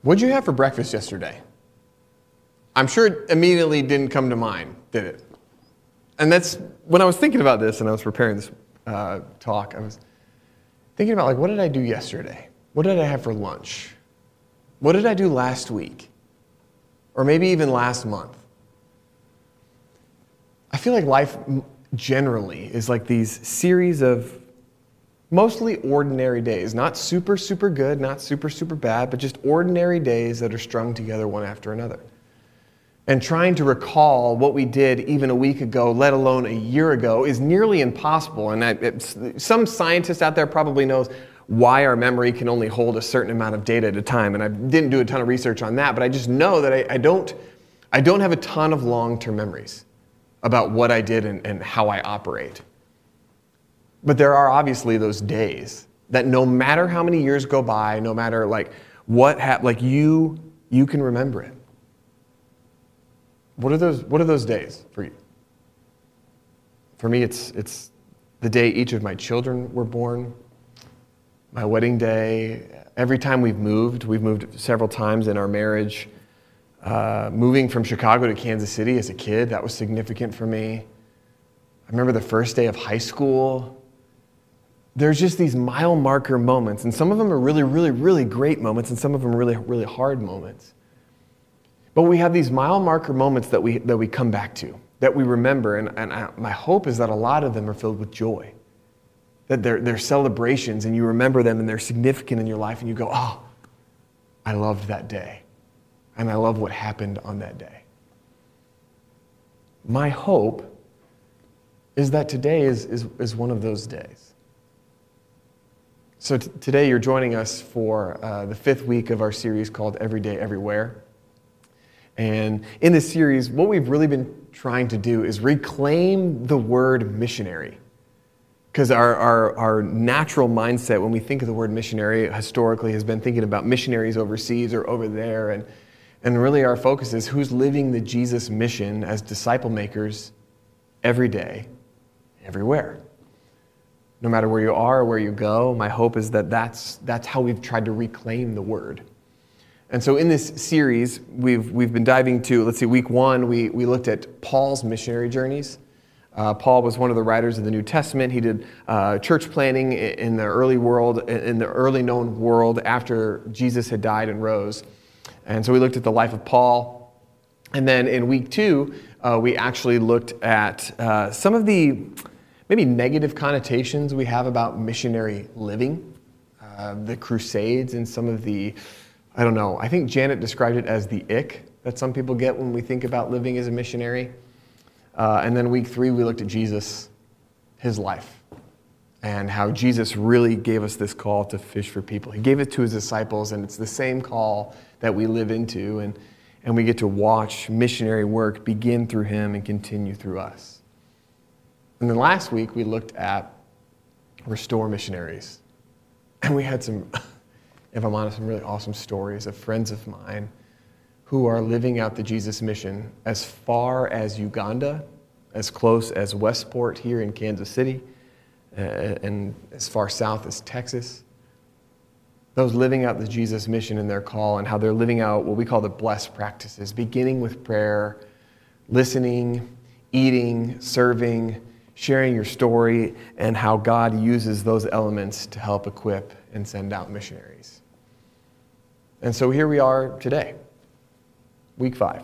What'd you have for breakfast yesterday? I'm sure it immediately didn't come to mind, did it? And that's, when I was thinking about this and I was preparing this talk, I was thinking about, like, what did I do yesterday? What did I have for lunch? What did I do last week? Or maybe even last month? I feel like life generally is like these series of mostly ordinary days. Not super, super good, not super, super bad, but just ordinary days that are strung together one after another. And trying to recall what we did even a week ago, let alone a year ago, is nearly impossible. And some scientist out there probably knows why our memory can only hold a certain amount of data at a time. And I didn't do a ton of research on that, but I just know that I don't have a ton of long-term memories about what I did and how I operate. But there are obviously those days that no matter how many years go by, no matter like what happened, like you can remember it. What are those days for you? For me, it's the day each of my children were born, my wedding day. Every time we've moved several times in our marriage. Moving from Chicago to Kansas City as a kid, that was significant for me. I remember the first day of high school. There's just these mile marker moments, and some of them are really, really, really great moments, and some of them are really, really hard moments. But we have these mile marker moments that we come back to, that we remember, and my hope is that a lot of them are filled with joy. That they're celebrations, and you remember them, and they're significant in your life, and you go, oh, I loved that day, and I love what happened on that day. My hope is that today is one of those days. So today you're joining us for the 5th week of our series called Every Day, Everywhere. And in this series, what we've really been trying to do is reclaim the word missionary. Because our natural mindset when we think of the word missionary historically has been thinking about missionaries overseas or over there. And really our focus is who's living the Jesus mission as disciple makers every day, everywhere. No matter where you are or where you go, my hope is that that's how we've tried to reclaim the word. And so in this series, we've been diving to, week 1, we looked at Paul's missionary journeys. Paul was one of the writers of the New Testament. He did church planting in the early known world after Jesus had died and rose. And so we looked at the life of Paul. And then in week 2, we actually looked at some of the maybe negative connotations we have about missionary living, the Crusades and some of the, I don't know, I think Janet described it as the ick that some people get when we think about living as a missionary. And then week 3, we looked at Jesus, his life, and how Jesus really gave us this call to fish for people. He gave it to his disciples, and it's the same call that we live into, and we get to watch missionary work begin through him and continue through us. And then last week, we looked at Restore Missionaries. And we had some, if I'm honest, some really awesome stories of friends of mine who are living out the Jesus mission as far as Uganda, as close as Westport here in Kansas City, and as far south as Texas. Those living out the Jesus mission in their call and how they're living out what we call the blessed practices, beginning with prayer, listening, eating, serving, sharing your story, and how God uses those elements to help equip and send out missionaries. And so here we are today, week 5.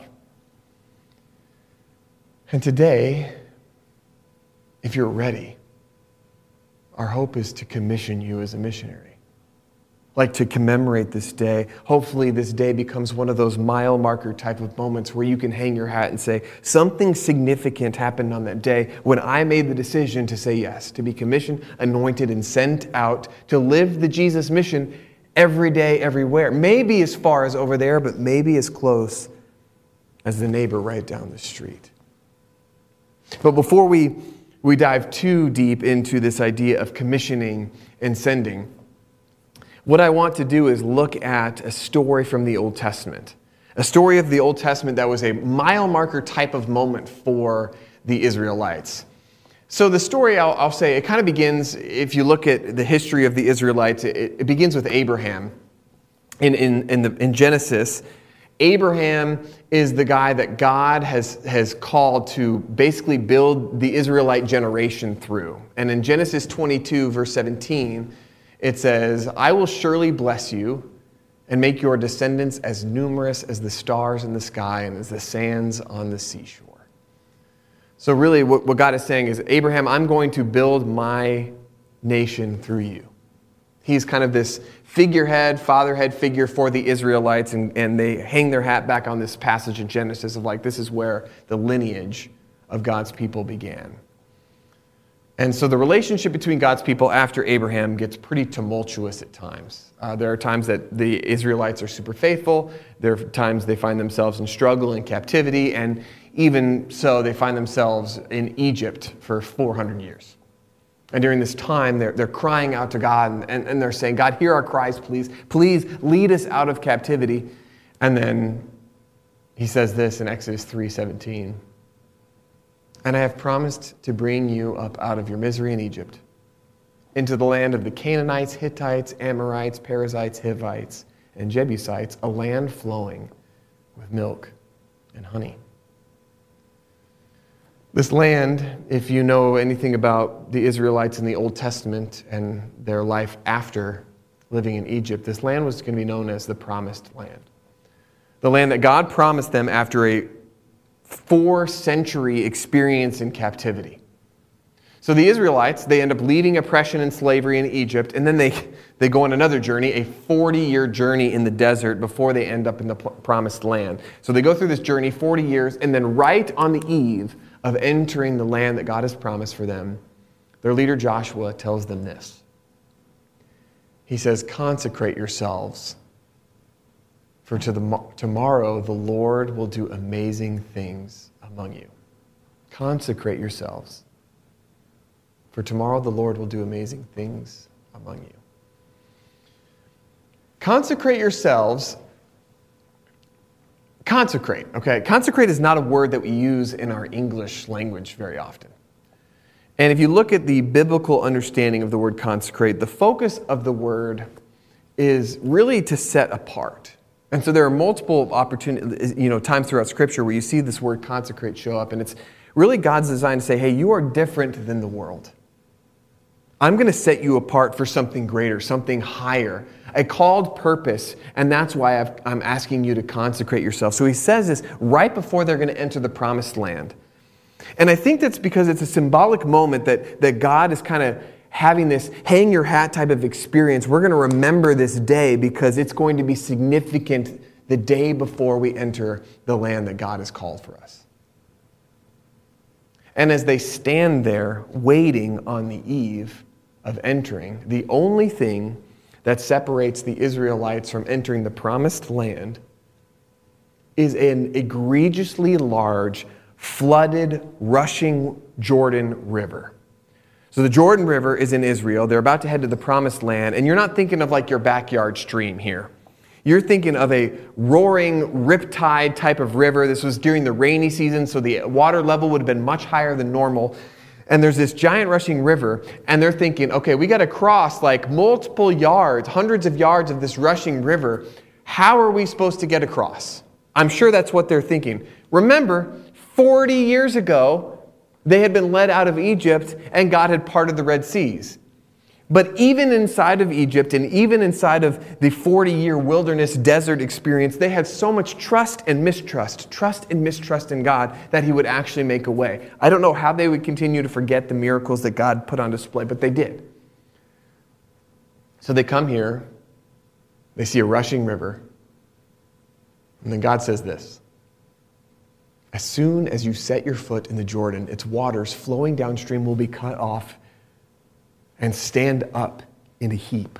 And today, if you're ready, our hope is to commission you as a missionary. Like to commemorate this day. Hopefully this day becomes one of those mile marker type of moments where you can hang your hat and say, something significant happened on that day when I made the decision to say yes, to be commissioned, anointed, and sent out to live the Jesus mission every day, everywhere. Maybe as far as over there, but maybe as close as the neighbor right down the street. But before we dive too deep into this idea of commissioning and sending, what I want to do is look at a story from the Old Testament. A story of the Old Testament that was a mile marker type of moment for the Israelites. So the story, I'll say, it kind of begins, if you look at the history of the Israelites, it begins with Abraham. in Genesis, Abraham is the guy that God has called to basically build the Israelite generation through. And in Genesis 22, verse 17, it says, I will surely bless you and make your descendants as numerous as the stars in the sky and as the sands on the seashore. So really what God is saying is, Abraham, I'm going to build my nation through you. He's kind of this figurehead, fatherhead figure for the Israelites, and they hang their hat back on this passage in Genesis of like, this is where the lineage of God's people began. And so the relationship between God's people after Abraham gets pretty tumultuous at times. There are times that the Israelites are super faithful. There are times they find themselves in struggle and captivity, and even so, they find themselves in Egypt for 400 years. And during this time, they're crying out to God, and they're saying, God, hear our cries, please. Please lead us out of captivity. And then he says this in Exodus 3:17. And I have promised to bring you up out of your misery in Egypt, into the land of the Canaanites, Hittites, Amorites, Perizzites, Hivites, and Jebusites, a land flowing with milk and honey. This land, if you know anything about the Israelites in the Old Testament and their life after living in Egypt, this land was going to be known as the Promised Land. The land that God promised them after a 4-century experience in captivity. So the Israelites, they end up leaving oppression and slavery in Egypt, and then they go on another journey, a 40-year journey in the desert before they end up in the Promised Land. So they go through this journey, 40 years, and then right on the eve of entering the land that God has promised for them, their leader Joshua tells them this. He says, consecrate yourselves, for tomorrow the Lord will do amazing things among you. Consecrate yourselves, for tomorrow the Lord will do amazing things among you. Consecrate yourselves. Consecrate, okay? Consecrate is not a word that we use in our English language very often. And if you look at the biblical understanding of the word consecrate, the focus of the word is really to set apart. And so there are multiple opportunities, times throughout Scripture where you see this word consecrate show up, and it's really God's design to say, hey, you are different than the world. I'm going to set you apart for something greater, something higher, a called purpose, and that's why I'm asking you to consecrate yourself. So he says this right before they're going to enter the Promised Land. And I think that's because it's a symbolic moment that God is kind of having this hang your hat type of experience. We're going to remember this day because it's going to be significant the day before we enter the land that God has called for us. And as they stand there waiting on the eve of entering, the only thing that separates the Israelites from entering the Promised Land is an egregiously large, flooded, rushing Jordan River. So the Jordan River is in Israel. They're about to head to the Promised Land, and you're not thinking of like your backyard stream here. You're thinking of a roaring riptide type of river. This was during the rainy season, so the water level would have been much higher than normal. And there's this giant rushing river, and they're thinking, okay, we got to cross like multiple yards, hundreds of yards of this rushing river. How are we supposed to get across? I'm sure that's what they're thinking. Remember, 40 years ago, they had been led out of Egypt, and God had parted the Red Seas. But even inside of Egypt and even inside of the 40-year wilderness desert experience, they had so much trust and mistrust in God that he would actually make a way. I don't know how they would continue to forget the miracles that God put on display, but they did. So they come here, they see a rushing river, and then God says this. As soon as you set your foot in the Jordan, its waters flowing downstream will be cut off and stand up in a heap.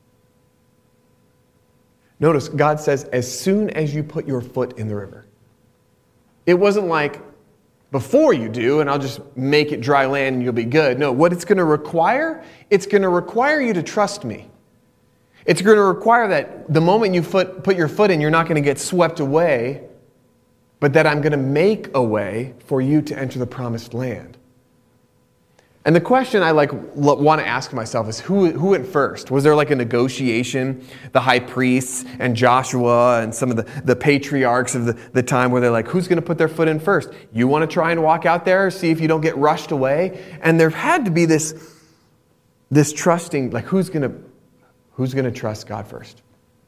Notice, God says, as soon as you put your foot in the river. It wasn't like, before you do, and I'll just make it dry land and you'll be good. No, what it's going to require, it's going to require you to trust me. It's going to require that the moment you put your foot in, you're not going to get swept away, but that I'm going to make a way for you to enter the Promised Land. And the question I want to ask myself is who went first? Was there like a negotiation, the high priests and Joshua and some of the patriarchs of the time where they're like, who's going to put their foot in first? You want to try and walk out there, see if you don't get rushed away? And there had to be this trusting, like who's going to trust God first?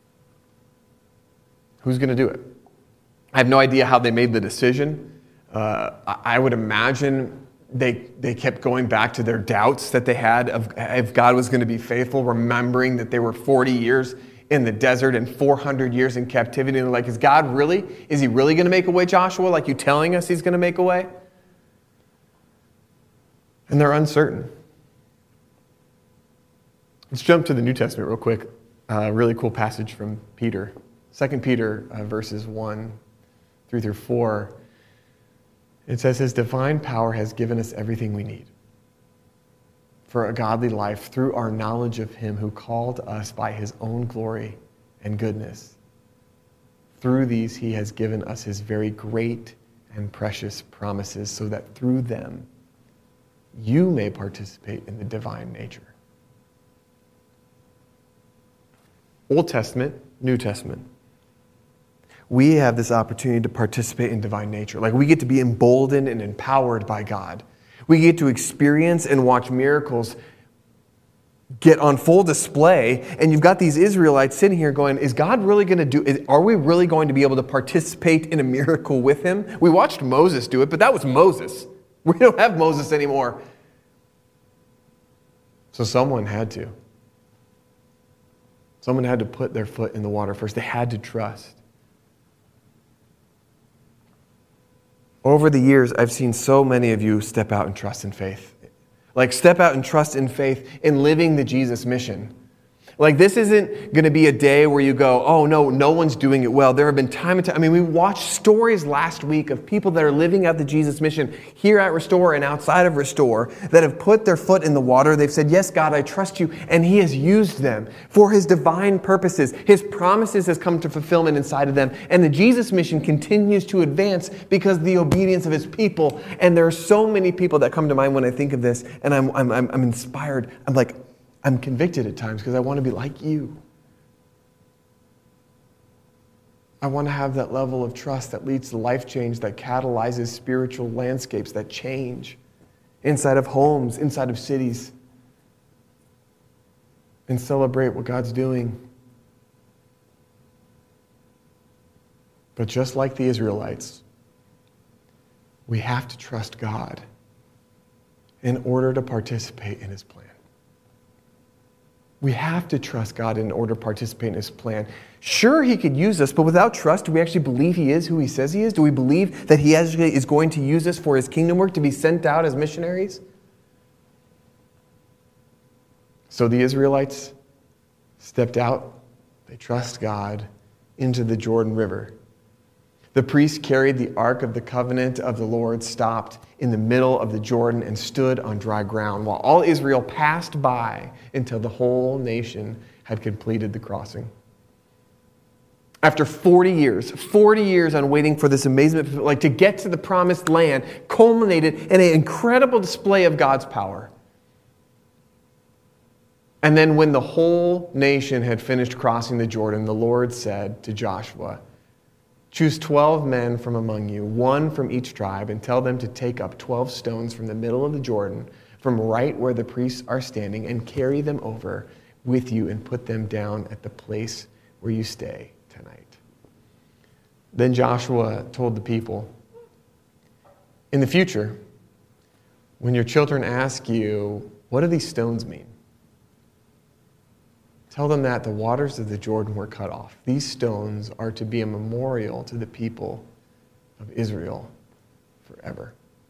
Who's going to do it? I have no idea how they made the decision. I would imagine they kept going back to their doubts that they had of if God was going to be faithful, remembering that they were 40 years in the desert and 400 years in captivity. And they're like, is he really going to make a way, Joshua, like you telling us he's going to make a way? And they're uncertain. Let's jump to the New Testament real quick. A really cool passage from Peter. 2 Peter verses 1 through 4. It says, his divine power has given us everything we need for a godly life through our knowledge of him who called us by his own glory and goodness. Through these he has given us his very great and precious promises so that through them you may participate in the divine nature. Old Testament, New Testament. We have this opportunity to participate in divine nature. Like we get to be emboldened and empowered by God. We get to experience and watch miracles get on full display. And you've got these Israelites sitting here going, is God really going to do it? Are we really going to be able to participate in a miracle with him? We watched Moses do it, but that was Moses. We don't have Moses anymore. So someone had to. Someone had to put their foot in the water first. They had to trust. Over the years, I've seen so many of you step out and trust in faith. Like step out and trust in faith in living the Jesus mission. Like this isn't going to be a day where you go, oh no one's doing it well. There have been time and time. I mean, we watched stories last week of people that are living out the Jesus mission here at Restore and outside of Restore that have put their foot in the water. They've said, yes, God, I trust you. And he has used them for his divine purposes. His promises has come to fulfillment inside of them. And the Jesus mission continues to advance because of the obedience of his people. And there are so many people that come to mind when I think of this. And I'm inspired. I'm convicted at times because I want to be like you. I want to have that level of trust that leads to life change, that catalyzes spiritual landscapes that change inside of homes, inside of cities, and celebrate what God's doing. But just like the Israelites, we have to trust God in order to participate in his plan. We have to trust God in order to participate in his plan. Sure, he could use us, but without trust, do we actually believe he is who he says he is? Do we believe that he actually is going to use us for his kingdom work, to be sent out as missionaries? So the Israelites stepped out. They trust God into the Jordan River. The priests carried the Ark of the Covenant of the Lord, stopped in the middle of the Jordan and stood on dry ground, while all Israel passed by until the whole nation had completed the crossing. After 40 years on waiting for this amazement, like to get to the promised land, culminated in an incredible display of God's power. And then when the whole nation had finished crossing the Jordan, the Lord said to Joshua, choose 12 men from among you, one from each tribe, and tell them to take up 12 stones from the middle of the Jordan, from right where the priests are standing, and carry them over with you and put them down at the place where you stay tonight. Then Joshua told the people, in the future, when your children ask you, what do these stones mean? Tell them that the waters of the Jordan were cut off. These stones are to be a memorial to the people of Israel forever.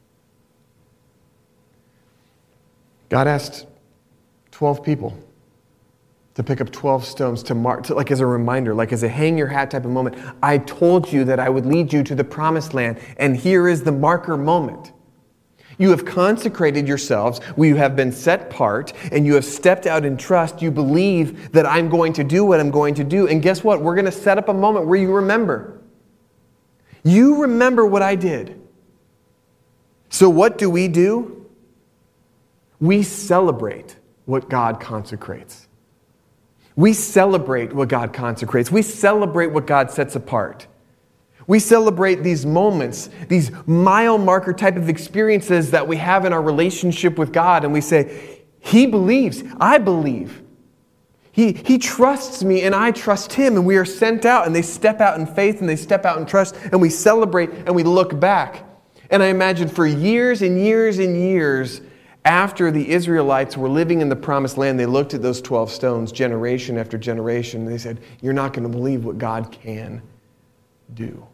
God asked 12 people to pick up 12 stones to mark, like as a reminder, like as a hang your hat type of moment. I told you that I would lead you to the promised land, and here is the marker moment. You have consecrated yourselves, you have been set apart, and you have stepped out in trust. You believe that I'm going to do what I'm going to do. And guess what? We're going to set up a moment where you remember. You remember what I did. So what do? we celebrate what God consecrates. We celebrate what God consecrates. We celebrate what God sets apart. We celebrate these moments, these mile marker type of experiences that we have in our relationship with God. And we say, He believes, I believe. He trusts me and I trust Him. And we are sent out and they step out in faith and they step out in trust. And we celebrate and we look back. And I imagine for years and years and years after the Israelites were living in the promised land, they looked at those 12 stones generation after generation. And they said, you're not going to believe what God can do.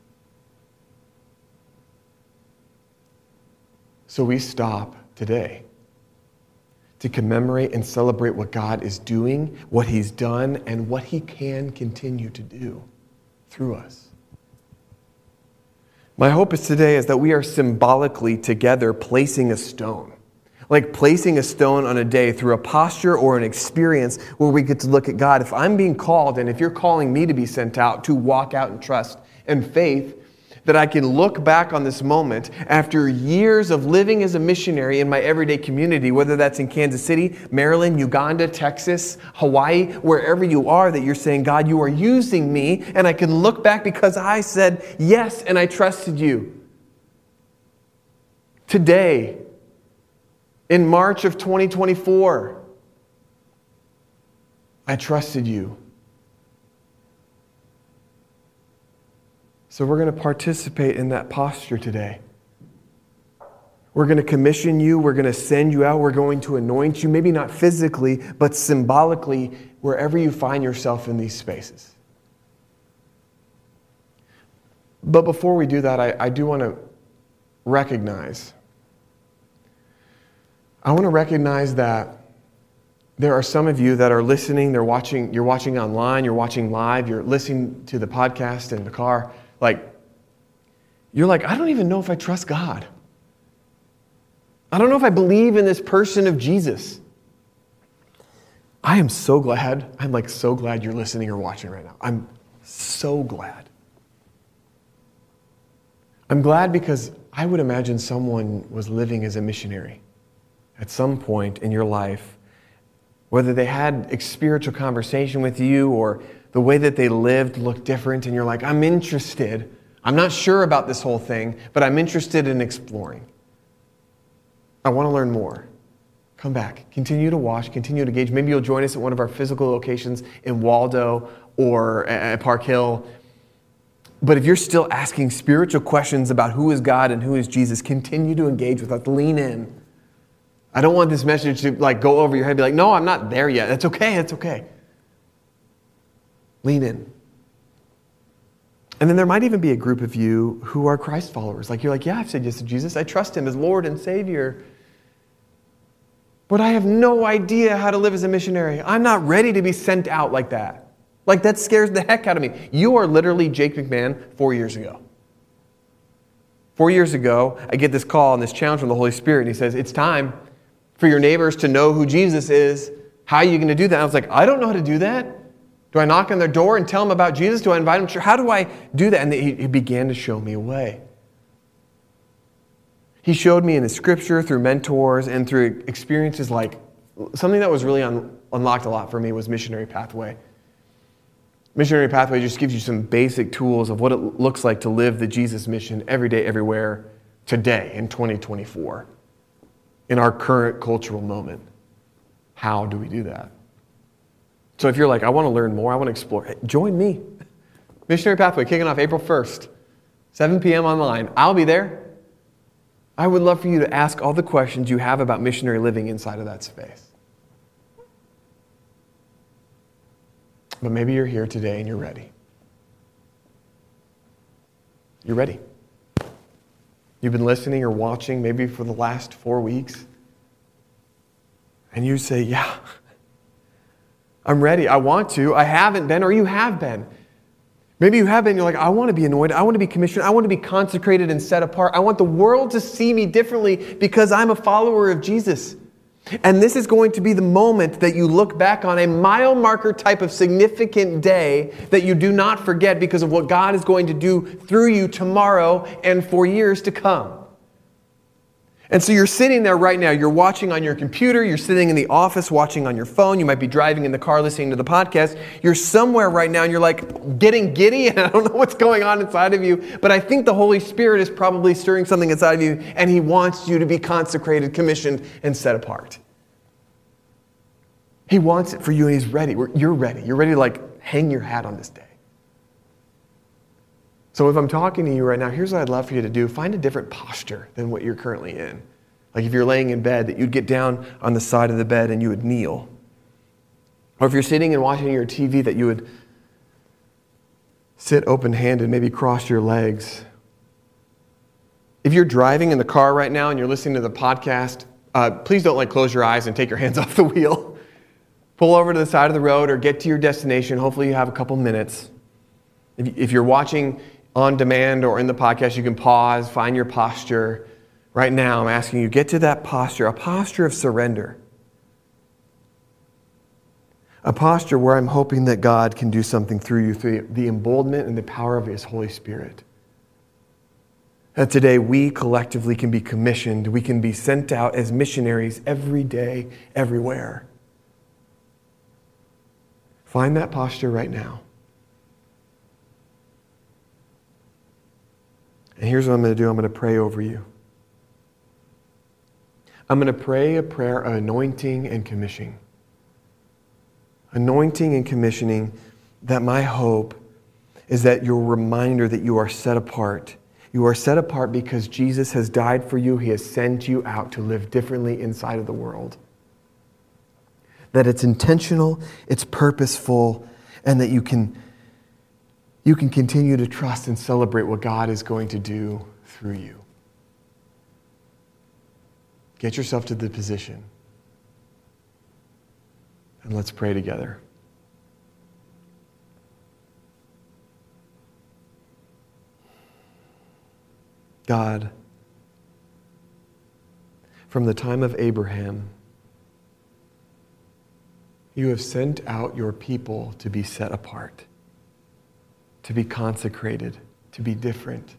So we stop today to commemorate and celebrate what God is doing, what He's done, and what He can continue to do through us. My hope is today is that we are symbolically together placing a stone. Like placing a stone on a day through a posture or an experience where we get to look at God. If I'm being called, and if you're calling me to be sent out, to walk out in trust and faith, that I can look back on this moment after years of living as a missionary in my everyday community, whether that's in Kansas City, Maryland, Uganda, Texas, Hawaii, wherever you are, that you're saying, God, you are using me, and I can look back because I said yes and I trusted you. Today, in March of 2024, I trusted you. So we're going to participate in that posture today. We're going to commission you. We're going to send you out. We're going to anoint you, maybe not physically, but symbolically, wherever you find yourself in these spaces. But before we do that, I do want to recognize that there are some of you that are listening, you're watching online, you're watching live, you're listening to the podcast in the car. You're like, I don't even know if I trust God. I don't know if I believe in this person of Jesus. I'm so glad you're listening or watching right now. I'm so glad. I'm glad because I would imagine someone was living as a missionary at some point in your life, whether they had a spiritual conversation with you or the way that they lived looked different, and you're like, I'm interested. I'm not sure about this whole thing, but I'm interested in exploring. I want to learn more. Come back. Continue to watch. Continue to engage. Maybe you'll join us at one of our physical locations in Waldo or at Park Hill. But if you're still asking spiritual questions about who is God and who is Jesus, continue to engage with us. Lean in. I don't want this message to go over your head and be like, no, I'm not there yet. It's okay. It's okay. Lean in. And then there might even be a group of you who are Christ followers. You're like, yeah, I've said yes to Jesus. I trust Him as Lord and Savior. But I have no idea how to live as a missionary. I'm not ready to be sent out like that. That scares the heck out of me. You are literally Jake McMahon 4 years ago. 4 years ago, I get this call and this challenge from the Holy Spirit. And He says, it's time for your neighbors to know who Jesus is. How are you going to do that? And I was like, I don't know how to do that. Do I knock on their door and tell them about Jesus? Do I invite them? How do I do that? And He began to show me a way. He showed me in the Scripture, through mentors, and through experiences something that was really unlocked a lot for me was Missionary Pathway. Missionary Pathway just gives you some basic tools of what it looks like to live the Jesus mission every day, everywhere, today, in 2024, in our current cultural moment. How do we do that? So if you're like, I want to learn more, I want to explore, join me. Missionary Pathway, kicking off April 1st, 7 p.m. online. I'll be there. I would love for you to ask all the questions you have about missionary living inside of that space. But maybe you're here today and you're ready. You're ready. You've been listening or watching maybe for the last 4 weeks. And you say, yeah, I'm ready. I want to. I haven't been, or you have been. Maybe you have been. You're like, I want to be anointed. I want to be commissioned. I want to be consecrated and set apart. I want the world to see me differently because I'm a follower of Jesus. And this is going to be the moment that you look back on, a mile marker type of significant day that you do not forget because of what God is going to do through you tomorrow and for years to come. And so you're sitting there right now, you're watching on your computer, you're sitting in the office watching on your phone, you might be driving in the car listening to the podcast. You're somewhere right now and you're like getting giddy and I don't know what's going on inside of you, but I think the Holy Spirit is probably stirring something inside of you and He wants you to be consecrated, commissioned, and set apart. He wants it for you and He's ready. You're ready. You're ready to like hang your hat on this day. So if I'm talking to you right now, here's what I'd love for you to do. Find a different posture than what you're currently in. Like if you're laying in bed, that you'd get down on the side of the bed and you would kneel. Or if you're sitting and watching your TV, that you would sit open-handed, maybe cross your legs. If you're driving in the car right now and you're listening to the podcast, please don't like close your eyes and take your hands off the wheel. Pull over to the side of the road or get to your destination. Hopefully you have a couple minutes. If you're watching on demand or in the podcast, you can pause, find your posture. Right now, I'm asking you, get to that posture, a posture of surrender. A posture where I'm hoping that God can do something through you, through the emboldenment and the power of His Holy Spirit. That today we collectively can be commissioned, we can be sent out as missionaries every day, everywhere. Find that posture right now. And here's what I'm going to do. I'm going to pray over you. I'm going to pray a prayer of anointing and commissioning. Anointing and commissioning, that my hope is that your reminder that you are set apart. You are set apart because Jesus has died for you. He has sent you out to live differently inside of the world. That it's intentional, it's purposeful, and that you can continue to trust and celebrate what God is going to do through you. Get yourself to the position. And let's pray together. God, from the time of Abraham, you have sent out your people to be set apart, to be consecrated, to be different.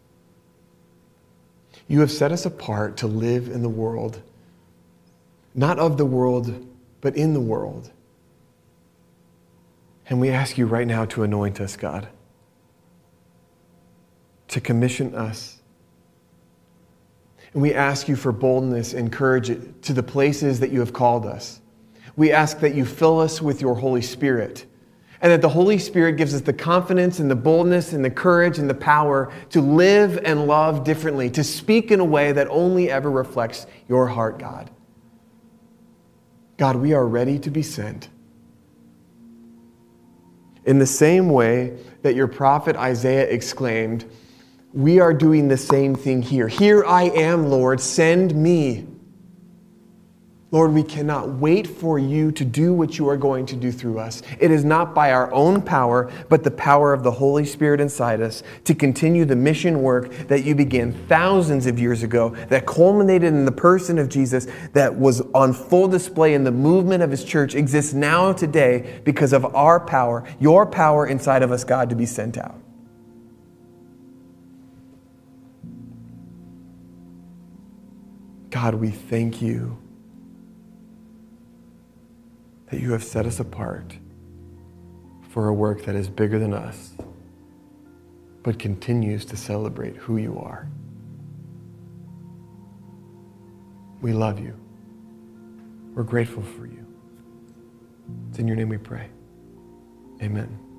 You have set us apart to live in the world, not of the world, but in the world. And we ask you right now to anoint us, God, to commission us. And we ask you for boldness and courage to the places that you have called us. We ask that you fill us with your Holy Spirit, and that the Holy Spirit gives us the confidence and the boldness and the courage and the power to live and love differently, to speak in a way that only ever reflects your heart, God. God, we are ready to be sent. In the same way that your prophet Isaiah exclaimed, we are doing the same thing here. Here I am, Lord, send me. Lord, we cannot wait for you to do what you are going to do through us. It is not by our own power, but the power of the Holy Spirit inside us to continue the mission work that you began thousands of years ago, that culminated in the person of Jesus, that was on full display in the movement of His church, exists now today because of our power, your power inside of us, God, to be sent out. God, we thank you that you have set us apart for a work that is bigger than us, but continues to celebrate who you are. We love you. We're grateful for you. It's in your name we pray. Amen.